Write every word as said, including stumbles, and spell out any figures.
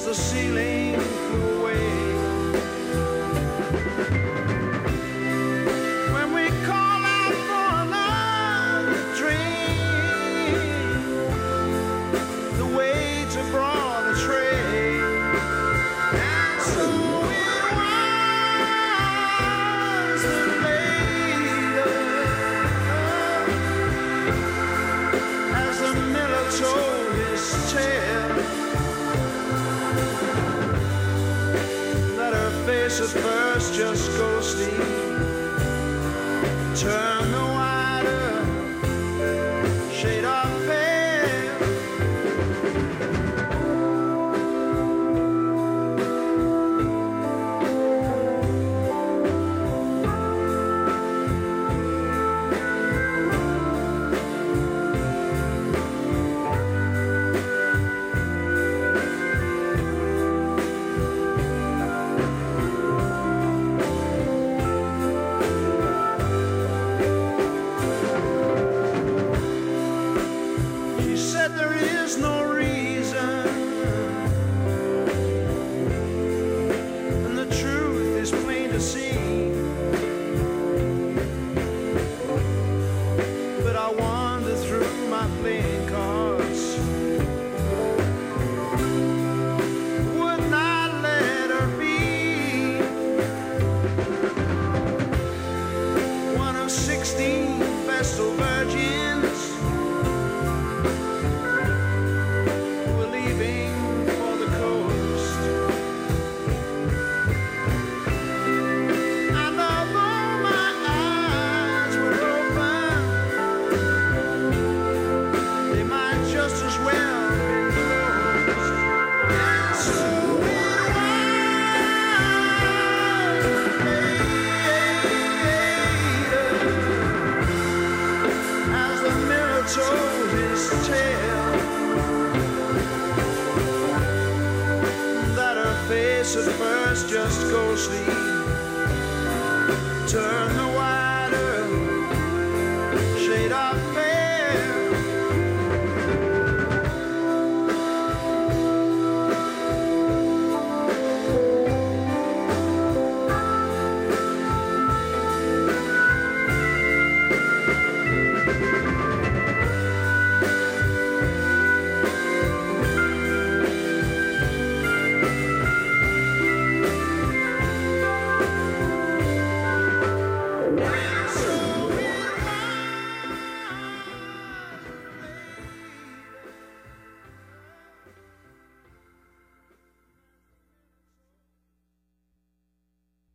as the ceiling flew away. When we call out for another drink, the waiter brought a tray, and so it was that later, as the miller told his tale, that her face at first just ghostly turned the wider shade of pale. She said there is no reason, and the truth is plain to see, but I wander through my playing cards, would not let her be one of sixteen Vestal virgins who were leaving for the coast. And although my eyes were open, they might just as well be closed. And so it was later, as the miller told his tale, that her face at first just ghostly turned the white